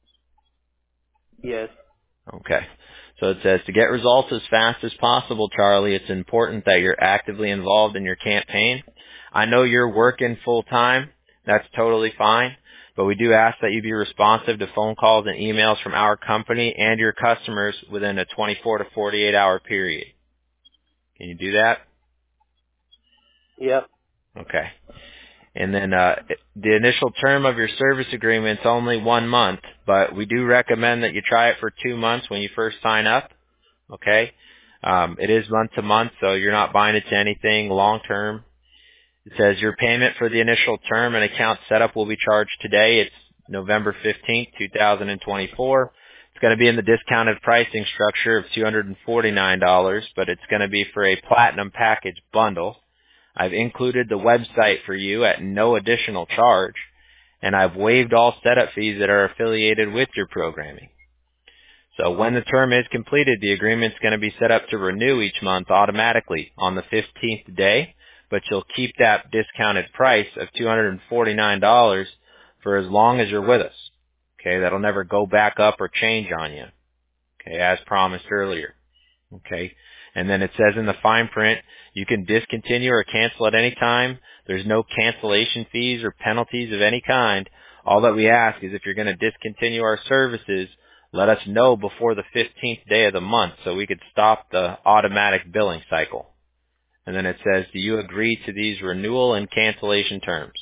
Yes. Okay. So it says, to get results as fast as possible, Charlie, it's important that you're actively involved in your campaign. I know you're working full time. That's totally fine. But we do ask that you be responsive to phone calls and emails from our company and your customers within a 24 to 48 hour period. Can you do that? Yep. Okay. And then the initial term of your service agreement is only 1 month, but we do recommend that you try it for 2 months when you first sign up. Okay? It is month to month, so you're not buying it to anything long term. It says your payment for the initial term and account setup will be charged today. It's November 15th, 2024. It's going to be in the discounted pricing structure of $249, but it's going to be for a platinum package bundle. I've included the website for you at no additional charge, and I've waived all setup fees that are affiliated with your programming. So when the term is completed, the agreement's going to be set up to renew each month automatically on the 15th day, but you'll keep that discounted price of $249 for as long as you're with us. Okay, that'll never go back up or change on you. Okay, as promised earlier. Okay, and then it says in the fine print, you can discontinue or cancel at any time. There's no cancellation fees or penalties of any kind. All that we ask is if you're going to discontinue our services, let us know before the 15th day of the month so we could stop the automatic billing cycle. And then it says, do you agree to these renewal and cancellation terms?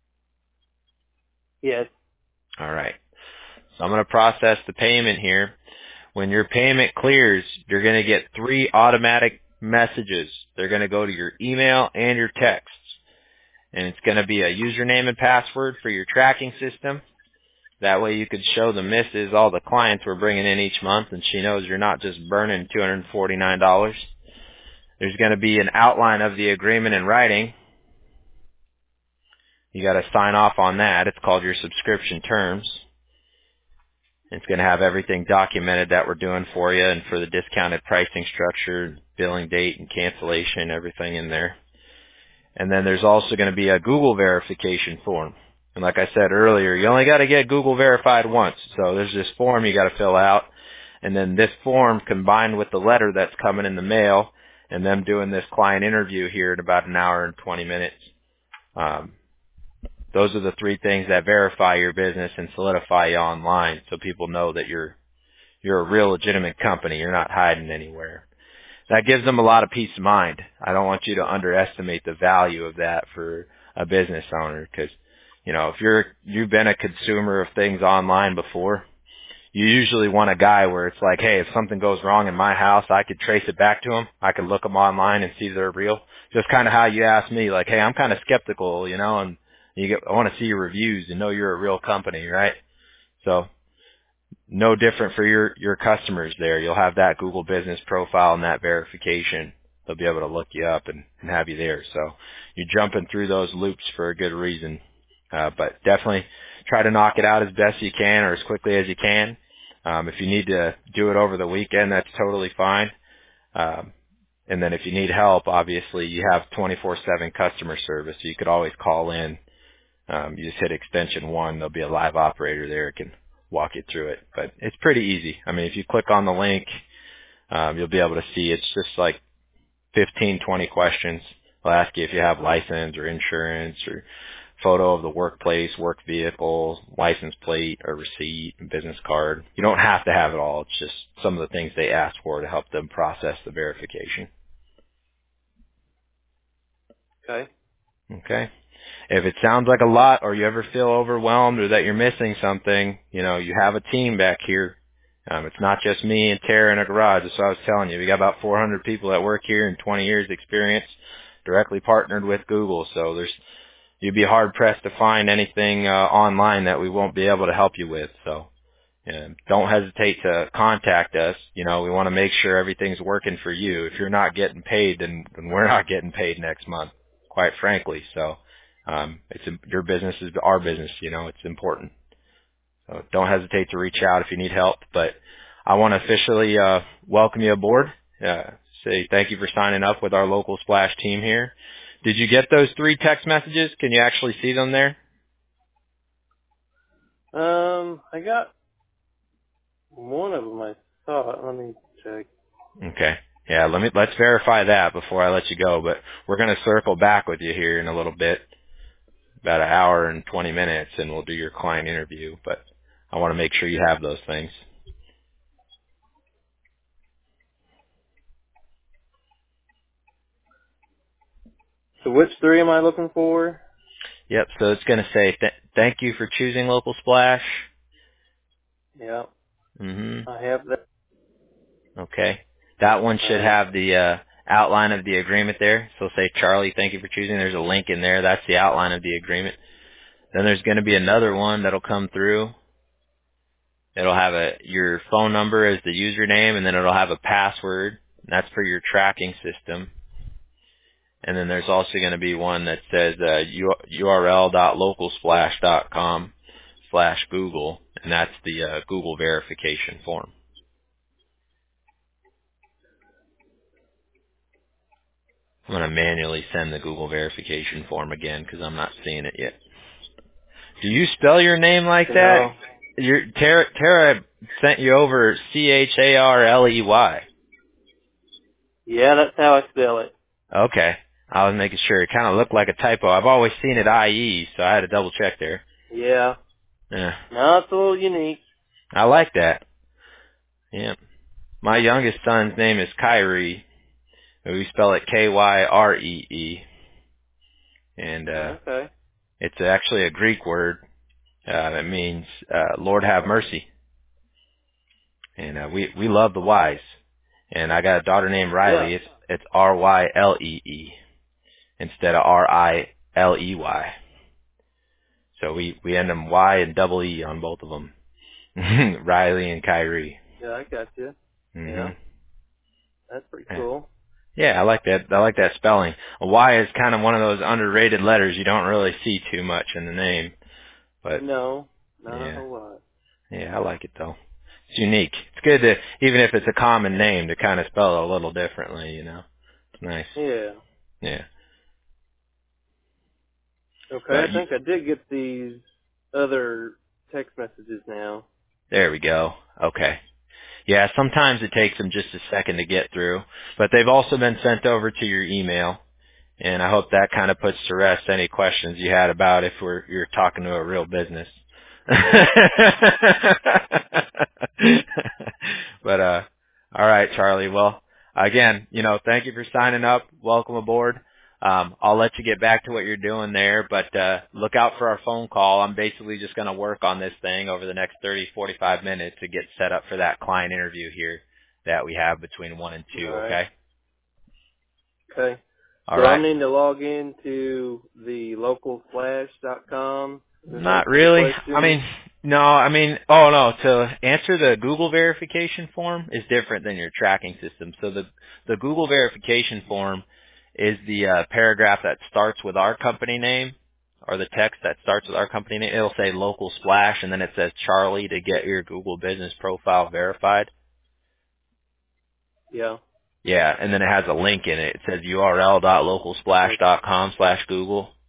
Yes. All right. So I'm going to process the payment here. When your payment clears, you're going to get 3 automatic messages. They're going to go to your email and your texts. And it's going to be a username and password for your tracking system. That way you could show the missus all the clients we're bringing in each month, and she knows you're not just burning $249. There's going to be an outline of the agreement in writing. You got to sign off on that. It's called your subscription terms. It's going to have everything documented that we're doing for you and for the discounted pricing structure, billing date and cancellation, everything in there. And then there's also going to be a Google verification form. And like I said earlier, you only got to get Google verified once. So there's this form you got to fill out. And then this form combined with the letter that's coming in the mail and them doing this client interview here in about an hour and 20 minutes. Those are the 3 things that verify your business and solidify you online so people know that you're a real legitimate company. You're not hiding anywhere. That gives them a lot of peace of mind. I don't want you to underestimate the value of that for a business owner because, you know, if you've been a consumer of things online before, you usually want a guy where it's like, hey, if something goes wrong in my house, I could trace it back to them. I could look them online and see they're real. Just kind of how you asked me, like, hey, I'm kind of skeptical, you know, and I want to see your reviews and know you're a real company, right? So no different for your customers there. You'll have that Google business profile and that verification. They'll be able to look you up and have you there. So you're jumping through those loops for a good reason. But definitely try to knock it out as best you can or as quickly as you can. If you need to do it over the weekend, that's totally fine. And then if you need help, obviously you have 24/7 customer service, so you could always call in. You just hit extension 1. There'll be a live operator there who can walk you through it. But it's pretty easy. I mean, if you click on the link, you'll be able to see it's just like 15, 20 questions. They'll ask you if you have license or insurance or photo of the workplace, work vehicle, license plate or receipt, and business card. You don't have to have it all. It's just some of the things they ask for to help them process the verification. Okay. Okay. If it sounds like a lot or you ever feel overwhelmed or that you're missing something, you know, you have a team back here. It's not just me and Tara in a garage. That's what I was telling you. We got about 400 people that work here and 20 years experience directly partnered with Google. So you'd be hard pressed to find anything online that we won't be able to help you with. So don't hesitate to contact us. You know, we want to make sure everything's working for you. If you're not getting paid, then we're not getting paid next month, quite frankly. So your business is our business. You know, it's important. So don't hesitate to reach out if you need help. But I want to officially welcome you aboard. Say thank you for signing up with our local Splash team here. Did you get those 3 text messages? Can you actually see them there? I got one of them. I saw it. Let me check. Okay. Yeah, let's verify that before I let you go. But we're going to circle back with you here in a little bit, about an hour and 20 minutes, and we'll do your client interview. But I want to make sure you have those things. So which 3 am I looking for? Yep. So it's going to say thank you for choosing Local Splash. Yeah. Mhm. I have that. Okay. That one should have the outline of the agreement there. So say, Charlie, thank you for choosing. There's a link in there. That's the outline of the agreement. Then there's going to be another one that'll come through. It'll have your phone number as the username, and then it'll have a password. And that's for your tracking system. And then there's also going to be one that says url.localsplash.com/Google, and that's the Google verification form. I'm going to manually send the Google verification form again because I'm not seeing it yet. Do you spell your name like that? No. Tara sent you over Charley. Yeah, that's how I spell it. Okay. I was making sure. It kind of looked like a typo. I've always seen it IE, so I had to double check there. Yeah. Yeah. No, it's a little unique. I like that. Yeah. My youngest son's name is Kyrie. We spell it Kyree. And Okay. it's actually a Greek word. It means Lord have mercy. And we love the Y's. And I got a daughter named Riley. Yeah. It's Ryllee instead of Riley. So we end them Y and double E on both of them. Riley and Kyrie. Yeah, I got you. Mhm. Yeah. That's pretty cool. Yeah, I like that. I like that spelling. A Y is kind of one of those underrated letters you don't really see too much in the name. But No, not a yeah. whole lot. Yeah, I like it though. It's unique. It's good to, even if it's a common name, to kind of spell it a little differently, you know. It's nice. Yeah. Yeah. Okay, But I think I did get these other text messages now. there we go. Okay. Yeah, sometimes it takes them just a second to get through, but they've also been sent over to your email. And I hope that kind of puts to rest any questions you had about if you're talking to a real business. But all right, Charlie. Well, again, thank you for signing up. Welcome aboard. I'll let you get back to what you're doing there, but look out for our phone call. I'm basically just going to work on this thing over the next 30-45 minutes to get set up for that client interview here that we have between 1 and 2, Right. okay? Okay. All so right. I need to log into the localsplash.com. Not really. Oh no, to answer the Google verification form is different than your tracking system. So the Google verification form is the paragraph that starts with our company name, or the text that starts with our company name. It'll say Local Splash, and then it says Charlie to get your Google business profile verified. Yeah. Yeah, and then it has a link in it. It says url.localsplash.com/Google.